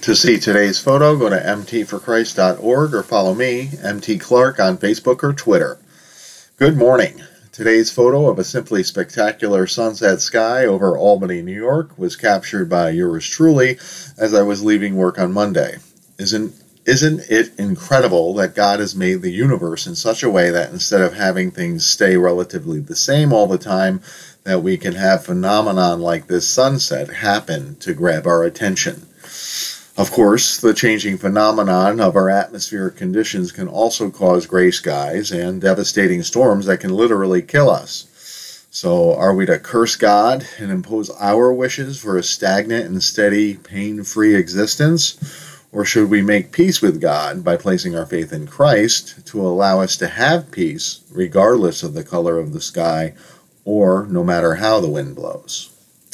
To see today's photo, go to mtforchrist.org or follow me, MT Clark, on Facebook or Twitter. Good morning. Today's photo of a simply spectacular sunset sky over Albany, New York was captured by yours truly as I was leaving work on Monday. Isn't it incredible that God has made the universe in such a way that instead of having things stay relatively the same all the time, that we can have phenomenon like this sunset happen to grab our attention? Of course, the changing phenomenon of our atmospheric conditions can also cause gray skies and devastating storms that can literally kill us. So, are we to curse God and impose our wishes for a stagnant and steady, pain-free existence? Or should we make peace with God by placing our faith in Christ to allow us to have peace regardless of the color of the sky or no matter how the wind blows?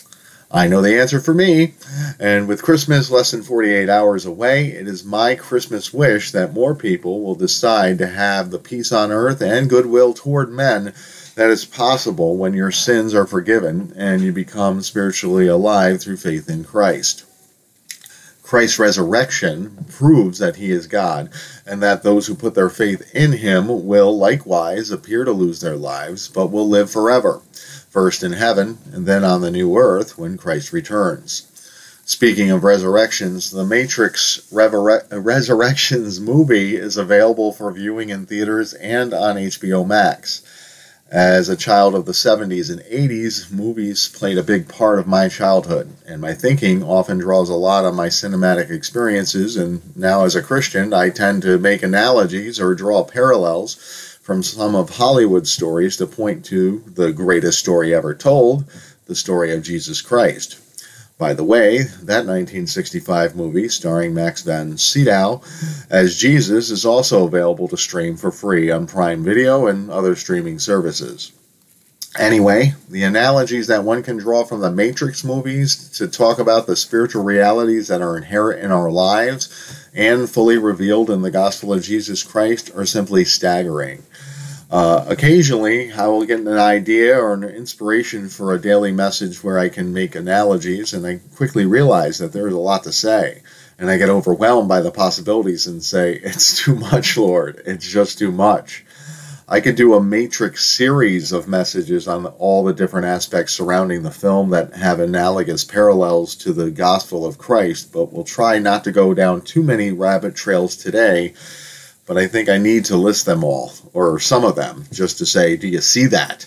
I know the answer for me, and with Christmas less than 48 hours away, it is my Christmas wish that more people will decide to have the peace on earth and goodwill toward men that is possible when your sins are forgiven and you become spiritually alive through faith in Christ. Christ's resurrection proves that he is God, and that those who put their faith in him will likewise appear to lose their lives, but will live forever, first in heaven, and then on the new earth when Christ returns. Speaking of resurrections, the Matrix Resurrections movie is available for viewing in theaters and on HBO Max. As a child of the 70s and 80s, movies played a big part of my childhood, and my thinking often draws a lot on my cinematic experiences, and now as a Christian, I tend to make analogies or draw parallels from some of Hollywood's stories to point to the greatest story ever told, the story of Jesus Christ. By the way, that 1965 movie starring Max von Sydow as Jesus is also available to stream for free on Prime Video and other streaming services. Anyway, the analogies that one can draw from the Matrix movies to talk about the spiritual realities that are inherent in our lives and fully revealed in the gospel of Jesus Christ are simply staggering. Occasionally, I will get an idea or an inspiration for a daily message where I can make analogies, and I quickly realize that there's a lot to say. And I get overwhelmed by the possibilities and say, it's too much, Lord. It's just too much. I could do a Matrix series of messages on all the different aspects surrounding the film that have analogous parallels to the gospel of Christ, but we'll try not to go down too many rabbit trails today. But I think I need to list them all, or some of them, just to say, do you see that?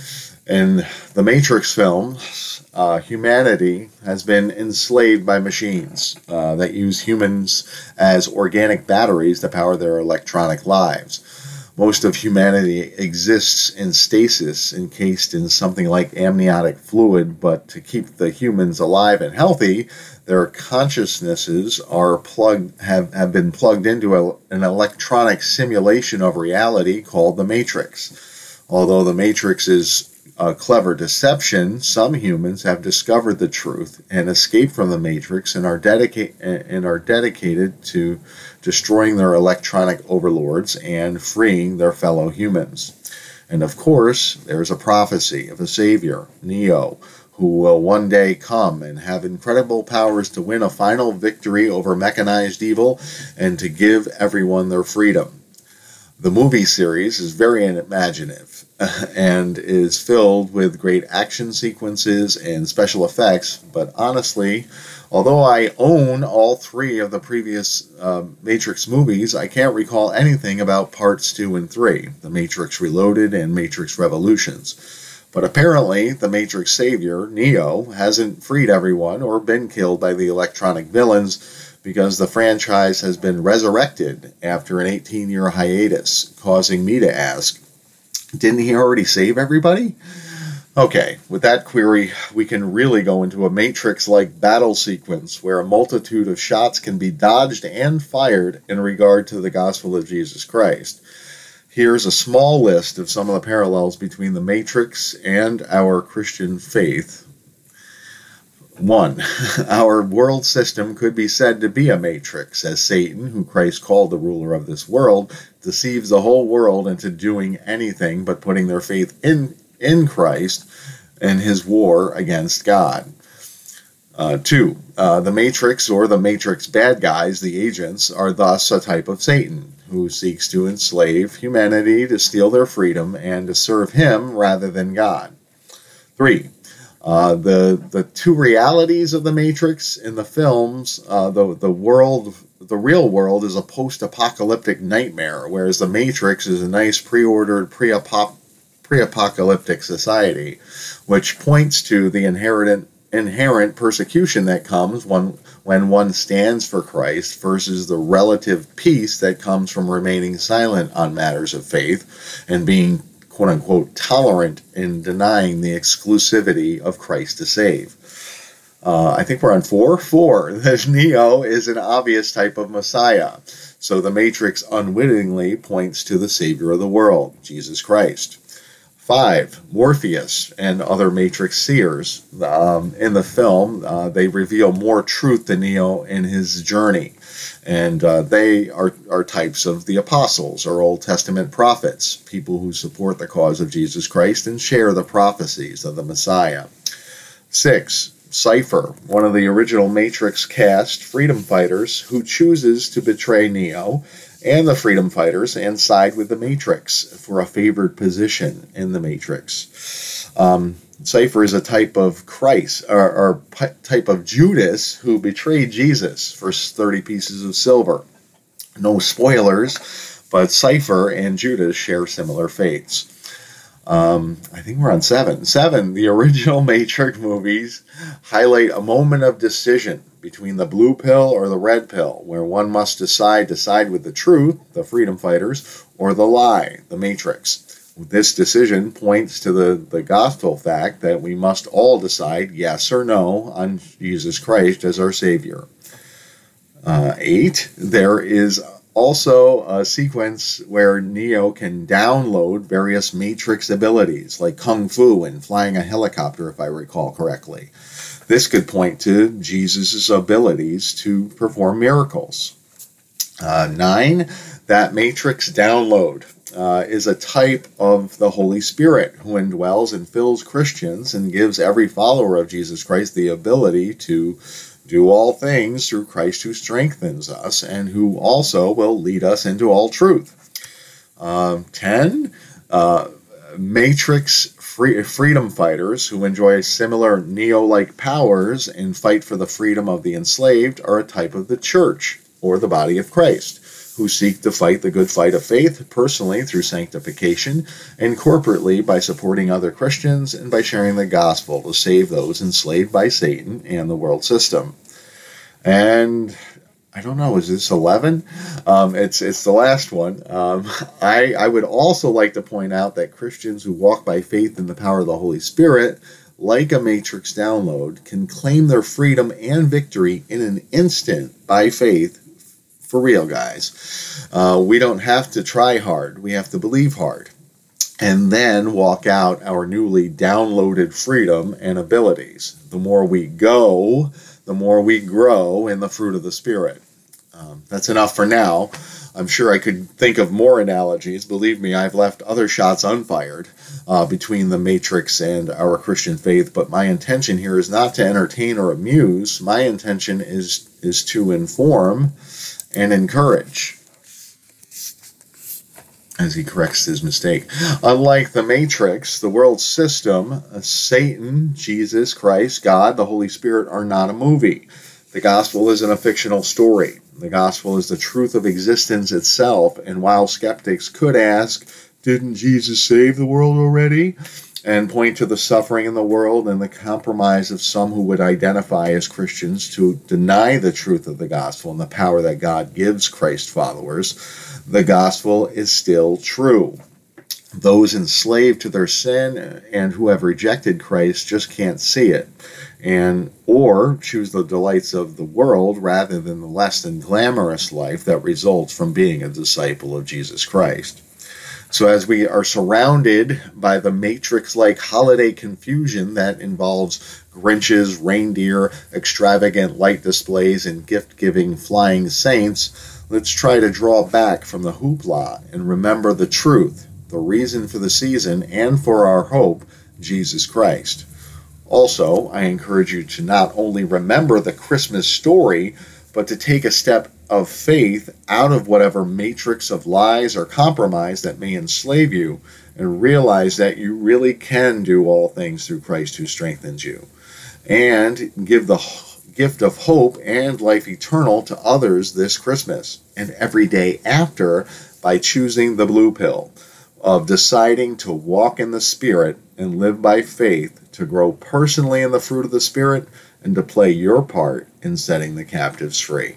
In the Matrix film, humanity has been enslaved by machines that use humans as organic batteries to power their electronic lives. Most of humanity exists in stasis, encased in something like amniotic fluid, but to keep the humans alive and healthy, their consciousnesses have been plugged into an electronic simulation of reality called the Matrix. Although the Matrix is a clever deception, some humans have discovered the truth and escaped from the Matrix and are dedicated to destroying their electronic overlords and freeing their fellow humans. And of course, there's a prophecy of a savior, Neo, who will one day come and have incredible powers to win a final victory over mechanized evil and to give everyone their freedom. The movie series is very imaginative and is filled with great action sequences and special effects, but honestly, although I own all three of the previous Matrix movies, I can't recall anything about parts 2 and 3, The Matrix Reloaded and Matrix Revolutions. But apparently, the Matrix savior, Neo, hasn't freed everyone or been killed by the electronic villains, because the franchise has been resurrected after an 18-year hiatus, causing me to ask, didn't he already save everybody? Okay, with that query, we can really go into a Matrix-like battle sequence where a multitude of shots can be dodged and fired in regard to the gospel of Jesus Christ. Here's a small list of some of the parallels between the Matrix and our Christian faith. 1. Our world system could be said to be a matrix, as Satan, who Christ called the ruler of this world, deceives the whole world into doing anything but putting their faith in Christ and his war against God. Two, the Matrix or the Matrix bad guys, the agents, are thus a type of Satan who seeks to enslave humanity to steal their freedom and to serve him rather than God. Three, the two realities of the Matrix in the films, the real world is a post-apocalyptic nightmare, whereas the Matrix is a nice pre-ordered pre-apocalyptic society, which points to the inherent persecution that comes when one stands for Christ versus the relative peace that comes from remaining silent on matters of faith and being quote-unquote tolerant in denying the exclusivity of Christ to save. I think we're on 4. 4, that Neo is an obvious type of Messiah. So the Matrix unwittingly points to the Savior of the world, Jesus Christ. 5, Morpheus and other Matrix seers. In the film, they reveal more truth to Neo in his journey. And they are types of the apostles or Old Testament prophets, people who support the cause of Jesus Christ and share the prophecies of the Messiah. 6, Cypher, one of the original Matrix cast freedom fighters who chooses to betray Neo and the freedom fighters and side with the Matrix for a favored position in the Matrix. Cypher is a type of Christ, or type of Judas who betrayed Jesus for 30 pieces of silver. No spoilers, but Cypher and Judas share similar fates. I think we're on 7. 7, the original Matrix movies highlight a moment of decision between the blue pill or the red pill, where one must decide to side with the truth, the freedom fighters, or the lie, the Matrix. This decision points to the gospel fact that we must all decide yes or no on Jesus Christ as our Savior. 8, there is also a sequence where Neo can download various Matrix abilities, like Kung Fu and flying a helicopter, if I recall correctly. This could point to Jesus' abilities to perform miracles. 9, that Matrix download is a type of the Holy Spirit who indwells and fills Christians and gives every follower of Jesus Christ the ability to do all things through Christ who strengthens us and who also will lead us into all truth. 10, Matrix freedom fighters who enjoy similar Neo-like powers and fight for the freedom of the enslaved are a type of the church, or the body of Christ, who seek to fight the good fight of faith personally through sanctification and corporately by supporting other Christians and by sharing the gospel to save those enslaved by Satan and the world system. And I don't know, is this 11? It's the last one. I would also like to point out that Christians who walk by faith in the power of the Holy Spirit, like a Matrix download, can claim their freedom and victory in an instant by faith. For real, guys. We don't have to try hard. We have to believe hard. And then walk out our newly downloaded freedom and abilities. The more we go, the more we grow in the fruit of the Spirit. That's enough for now. I'm sure I could think of more analogies. Believe me, I've left other shots unfired between the Matrix and our Christian faith, but my intention here is not to entertain or amuse. My intention is to inform and encourage, as he corrects his mistake. Unlike the Matrix, the world system, Satan, Jesus Christ, God, the Holy Spirit are not a movie. The gospel isn't a fictional story. The gospel is the truth of existence itself, and while skeptics could ask, didn't Jesus save the world already? And point to the suffering in the world and the compromise of some who would identify as Christians to deny the truth of the gospel and the power that God gives Christ followers, the gospel is still true. Those enslaved to their sin and who have rejected Christ just can't see it, or choose the delights of the world rather than the less than glamorous life that results from being a disciple of Jesus Christ. So as we are surrounded by the Matrix-like holiday confusion that involves Grinches, reindeer, extravagant light displays, and gift-giving flying saints, let's try to draw back from the hoopla and remember the truth, the reason for the season, and for our hope, Jesus Christ. Also, I encourage you to not only remember the Christmas story, but to take a step of faith out of whatever matrix of lies or compromise that may enslave you, and realize that you really can do all things through Christ who strengthens you. And give the gift of hope and life eternal to others this Christmas and every day after by choosing the blue pill of deciding to walk in the Spirit and live by faith, to grow personally in the fruit of the Spirit, and to play your part in setting the captives free.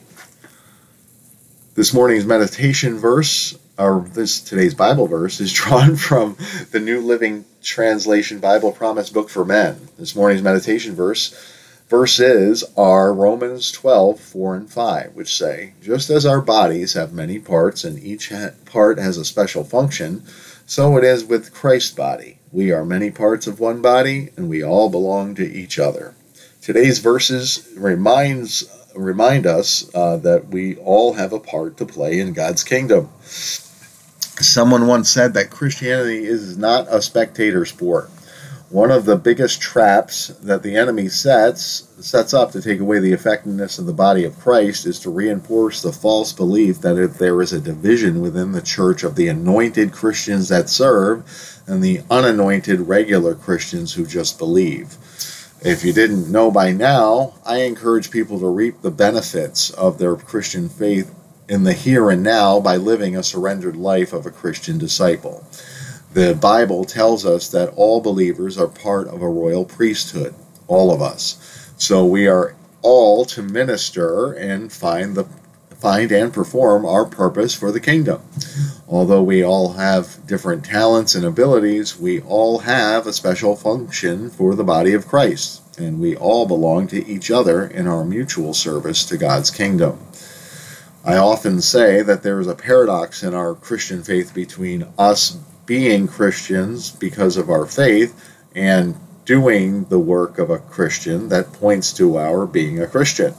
This morning's meditation verse, or today's Bible verse, is drawn from the New Living Translation Bible Promise Book for Men. This morning's meditation verses are Romans 12:4-5, which say, "Just as our bodies have many parts and each part has a special function, so it is with Christ's body. We are many parts of one body, and we all belong to each other." Today's verses remind us that we all have a part to play in God's kingdom. Someone once said that Christianity is not a spectator sport. One of the biggest traps that the enemy sets up to take away the effectiveness of the body of Christ is to reinforce the false belief that if there is a division within the church of the anointed Christians that serve and the unanointed regular Christians who just believe. If you didn't know by now, I encourage people to reap the benefits of their Christian faith in the here and now by living a surrendered life of a Christian disciple. The Bible tells us that all believers are part of a royal priesthood, all of us. So we are all to minister and find and perform our purpose for the kingdom. Although we all have different talents and abilities, we all have a special function for the body of Christ, and we all belong to each other in our mutual service to God's kingdom. I often say that there is a paradox in our Christian faith between us being Christians because of our faith and doing the work of a Christian that points to our being a Christian.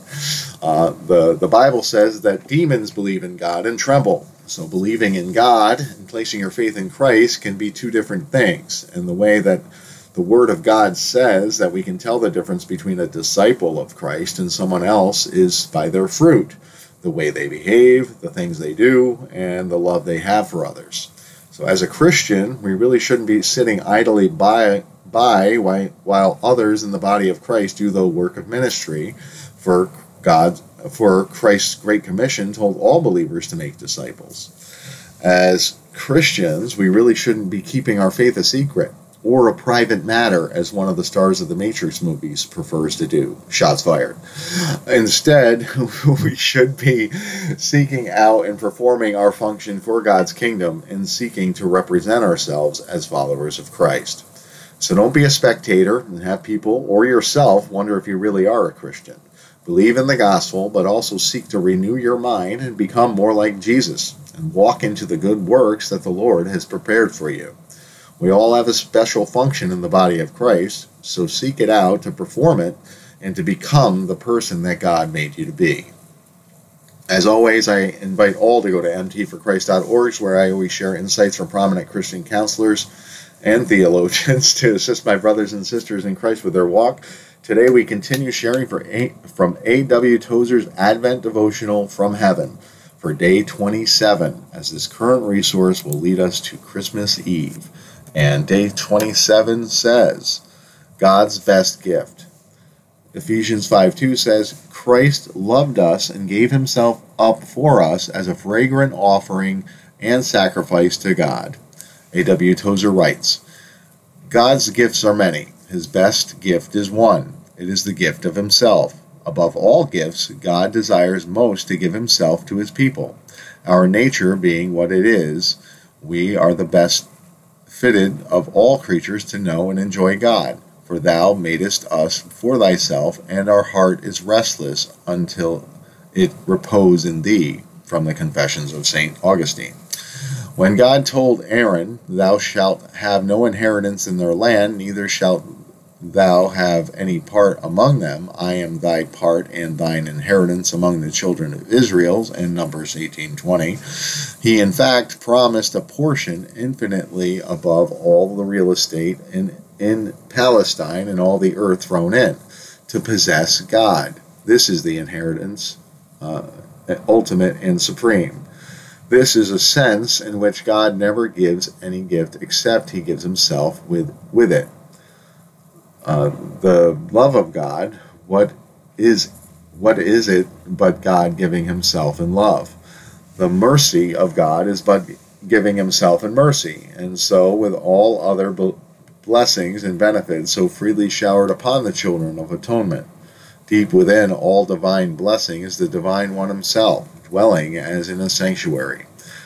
The Bible says that demons believe in God and tremble. So believing in God and placing your faith in Christ can be two different things. And the way that the Word of God says that we can tell the difference between a disciple of Christ and someone else is by their fruit, the way they behave, the things they do, and the love they have for others. So as a Christian, we really shouldn't be sitting idly by while others in the body of Christ do the work of ministry. For Christ's Great Commission told all believers to make disciples. As Christians, we really shouldn't be keeping our faith a secret or a private matter, as one of the stars of the Matrix movies prefers to do. Shots fired. Instead, we should be seeking out and performing our function for God's kingdom and seeking to represent ourselves as followers of Christ. So don't be a spectator and have people or yourself wonder if you really are a Christian. Believe in the gospel, but also seek to renew your mind and become more like Jesus and walk into the good works that the Lord has prepared for you. We all have a special function in the body of Christ, so seek it out to perform it and to become the person that God made you to be. As always, I invite all to go to mtforchrist.org, where I always share insights from prominent Christian counselors and theologians to assist my brothers and sisters in Christ with their walk. Today we continue sharing from A.W. Tozer's Advent Devotional from Heaven for day 27, as this current resource will lead us to Christmas Eve. And day 27 says, God's best gift. Ephesians 5:2 says, Christ loved us and gave himself up for us as a fragrant offering and sacrifice to God. A.W. Tozer writes, God's gifts are many. His best gift is one. It is the gift of himself. Above all gifts, God desires most to give himself to his people. Our nature being what it is, we are the best fitted of all creatures to know and enjoy God. For thou madest us for thyself, and our heart is restless until it repose in thee, from the Confessions of St. Augustine. When God told Aaron, Thou shalt have no inheritance in their land, neither shalt thou have any part among them, I am thy part and thine inheritance among the children of Israel, in Numbers 18:20, he in fact promised a portion infinitely above all the real estate in in Palestine and all the earth thrown in, to possess God. This is the inheritance, ultimate and supreme. This is a sense in which God never gives any gift except he gives himself with it. The love of God, what is it but God giving himself in love? The mercy of God is but giving himself in mercy. And so with all other blessings and benefits so freely showered upon the children of atonement, deep within all divine blessing is the divine one himself, dwelling as in a sanctuary.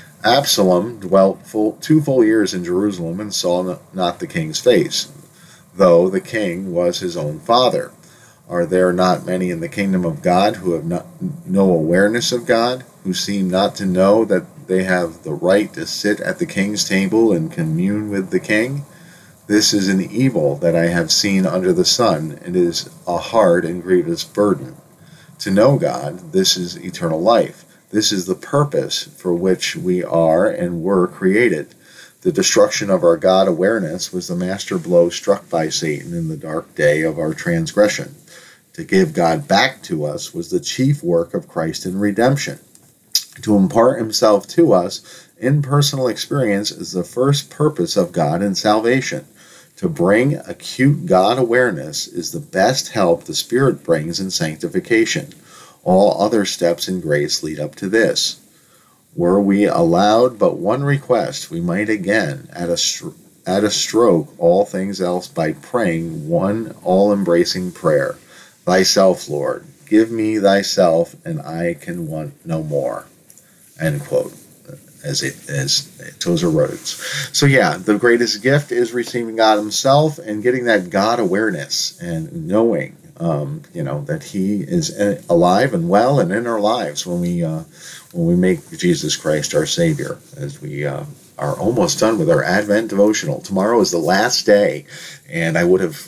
Absalom dwelt 2 full years in Jerusalem and saw not the king's face, though the king was his own father. Are there not many in the kingdom of God who have no awareness of God, who seem not to know that they have the right to sit at the king's table and commune with the king? This is an evil that I have seen under the sun. It is a hard and grievous burden. To know God, this is eternal life. This is the purpose for which we are and were created. The destruction of our God awareness was the master blow struck by Satan in the dark day of our transgression. To give God back to us was the chief work of Christ in redemption. To impart himself to us in personal experience is the first purpose of God in salvation. To bring acute God awareness is the best help the Spirit brings in sanctification. All other steps in grace lead up to this. Were we allowed but one request, we might again, at a stroke, all things else by praying one all-embracing prayer. Thyself, Lord, give me thyself, and I can want no more. End quote. As Tozer Rhodes. So yeah, the greatest gift is receiving God himself and getting that God awareness and knowing, that he is alive and well and in our lives when we make Jesus Christ our Savior. As we are almost done with our Advent devotional. Tomorrow is the last day, and I would have,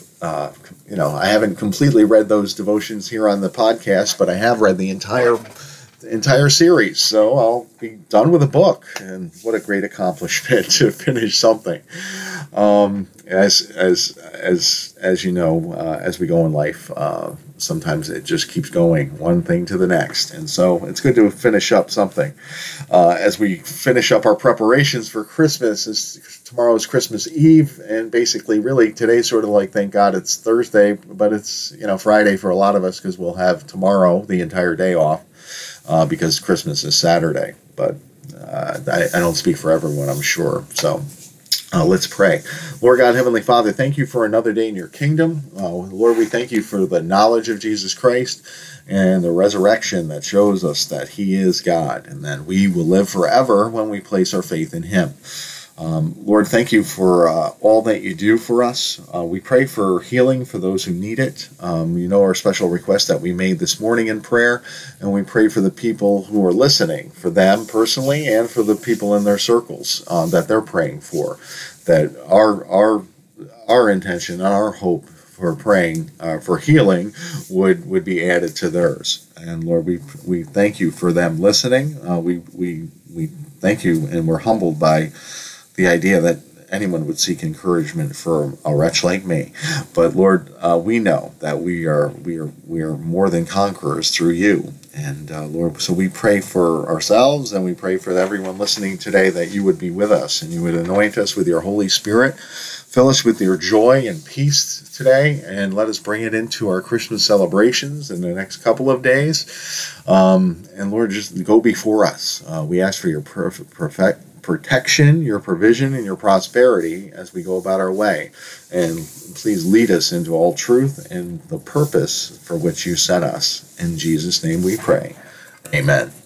I haven't completely read those devotions here on the podcast, but I have read the entire series, so I'll be done with a book, and what a great accomplishment to finish something. As you know, as we go in life, sometimes it just keeps going one thing to the next, and so it's good to finish up something. As we finish up our preparations for Christmas, tomorrow's Christmas Eve, and basically, really, today's sort of like, thank God it's Thursday, but it's Friday for a lot of us because we'll have tomorrow the entire day off. Because Christmas is Saturday, but I don't speak for everyone, I'm sure. So let's pray. Lord God, Heavenly Father, thank you for another day in your kingdom. Lord, we thank you for the knowledge of Jesus Christ and the resurrection that shows us that he is God and that we will live forever when we place our faith in him. Lord, thank you for all that you do for us. We pray for healing for those who need it. Our special request that we made this morning in prayer, and we pray for the people who are listening, for them personally and for the people in their circles that they're praying for, that our intention and our hope for praying for healing would be added to theirs. And Lord, we thank you for them listening. We thank you, and we're humbled by the idea that anyone would seek encouragement from a wretch like me. But Lord, we know that we are more than conquerors through you. And Lord, so we pray for ourselves and we pray for everyone listening today that you would be with us and you would anoint us with your Holy Spirit. Fill us with your joy and peace today, and let us bring it into our Christmas celebrations in the next couple of days. And Lord, just go before us. We ask for your protection, your provision, and your prosperity as we go about our way. And please lead us into all truth and the purpose for which you sent us. In Jesus' name we pray. Amen.